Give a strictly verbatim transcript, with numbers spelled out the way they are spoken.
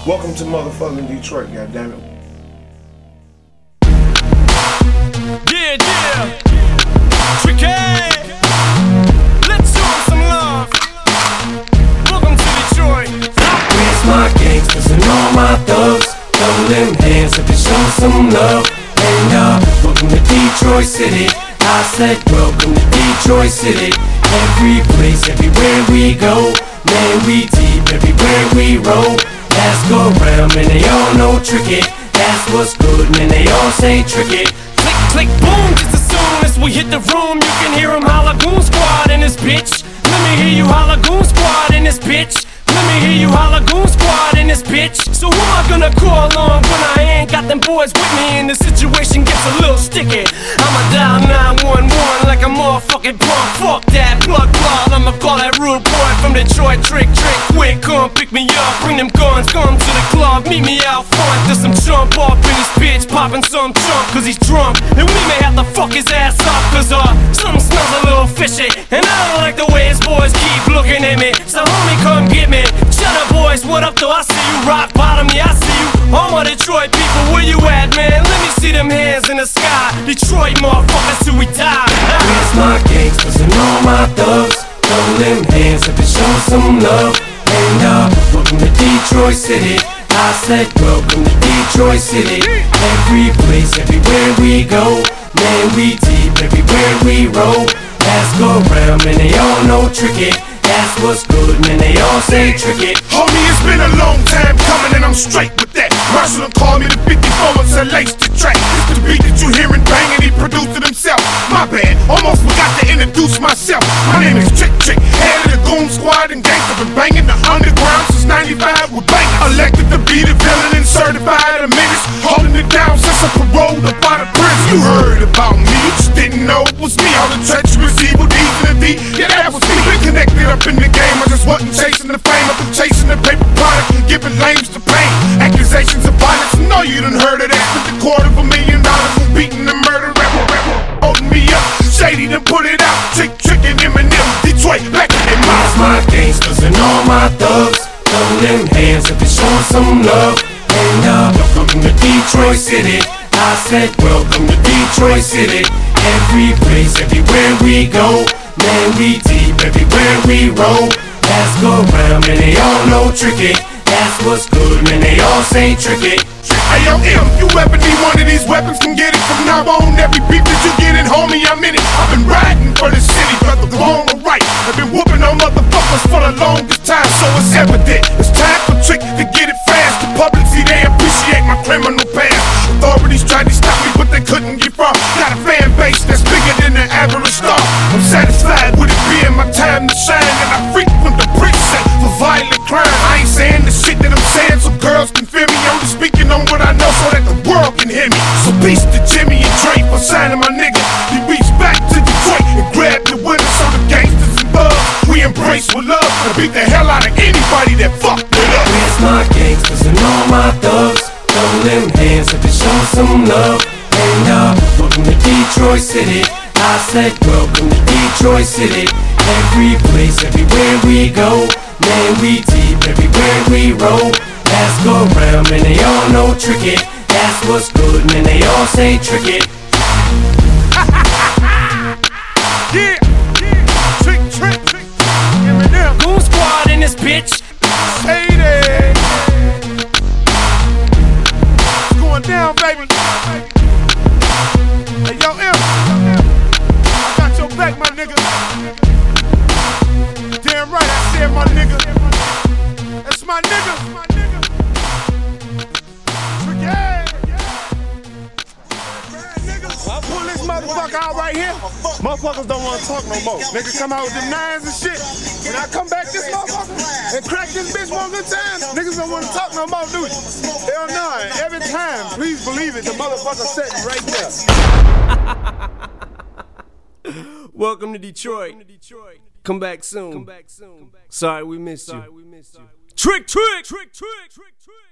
Welcome to motherfucking Detroit, goddammit. Yeah, yeah. Tricky. Let's show 'em some love. Welcome to Detroit. Where's my gangsters and all my thugs? Throw them hands up and show some love. And uh, welcome to Detroit City. I said welcome to Detroit City. Every place, everywhere we go, man, we deep everywhere we roll. Ask around, man, they all know tricky. That's what's good, man, they all say tricky. Click, click, boom, just as soon as we hit the room, you can hear 'em holla Goon Squad in this bitch. Let me hear you holla Goon Squad in this bitch. Let me hear you holla Goon Squad in this bitch. So who am I gonna call on when I ain't got them boys with me and the situation gets a little sticky? I'ma dial nine one one like a motherfucking punk. Fuck that plug plug, I'ma call that rude boy from Detroit. Trick, trick, quick, come pick me up. Bring them guns, come to the club. Meet me out front, there's some chump up in this bitch, popping some chump cause he's drunk. And we may have to fuck his ass up cause uh, something smells a little fishy. And I don't like the way his boys keep looking at me. So homie, come get me. Shut up boys, what up though? I see you rock bottom, yeah I see you. All my Detroit people, where you at, man? Let me see them hands in the sky. Detroit motherfuckers till we die. Where's my gangsters and all my thugs? Throw them hands up and show some love. And uh, welcome to Detroit City. I said welcome to Detroit City. Every place, everywhere we go, man, we deep everywhere we roll. Ask around, man, they all know tricky. That's what's good, man, they all say tricky. Homie, it's been a long time coming and I'm straight with that. Marshall called me the fifty-four and said lace the track. It's the beat that you hearing banging, he produced it himself. My bad, almost forgot to introduce myself. My name is Trick Trick, head of the Goon Squad and gangsta. Been banging the underground since ninety-five with bangers. Elected to be the villain and certified a menace. Holding it down since I paroled up out of prison. You heard about me, you just didn't know it was me. All the treacherous evil deeds in the D, yeah that was me. Been connected up in the game, I just wasn't chasing the fame. I've been chasing the paper product and giving lames to pain. Accusations of violence, no you done heard of that. Spent a quarter of a million dollars on beating the murder rapper, rapper, holding me up. Shady done put it out, Trick Trick and Eminem. Detroit, back in my Where's my gangsters and all my thugs? Throw them hands up and show some love. And uh, welcome to Detroit City. I said welcome to Detroit City. Every place, everywhere we go, man, we deep everywhere we roll. Ask around, man, they all know tricky. That's what's good, man, they all say tricky. Hey yo, M, you ever need one of these weapons, can get it from now on. Every beat that you get in, homie, I'm in it. I've been riding for the city, whether wrong or right. I've been whooping on motherfuckers for the longest time, so it's evident. It's time for Trick to get it fast. The public see they appreciate my criminal past. Authorities tried to stop me, but they couldn't get far. Got a fan base that's bigger than the average star. I'm satisfied with it being my time to shine, and I frequent the precinct for violent crime. I ain't saying the shit that I'm saying so girls can feel me. I'm just speaking on what I know so that the world can hear me. So peace to Jimmy and Dre for signing my nigga. He reached back to Detroit and grabbed the winner. So the gangsters and thugs, we embrace with love and beat the hell out of anybody that fucked with us. Where's my gangsters and all my thugs? Throw them hands up and show some love. And uh, welcome to Detroit City. I said welcome to Detroit City. Every place, everywhere we go, man, we deep everywhere we roll. Ask around, man, they all know tricky. That's what's good, man, they all say tricky. Yeah, yeah, Trick Trick, Trick, Eminem, Goon Squad in this bitch. Shady. It's going down, baby. Hey yo, M, I got your back, my nigga. Damn right, I said my nigga. That's my nigga. My nigga. Pull this motherfucker out right here. Motherfuckers don't want to talk no more. Niggas come out with them nines and shit. When I come back this motherfucker and crack this bitch one good time, niggas don't want to talk no more, do you? Hell no. And every time, please believe it, the motherfucker sitting right there. Welcome to Detroit. Come back soon. Sorry we missed you. Trick, trick, trick, trick, trick, trick.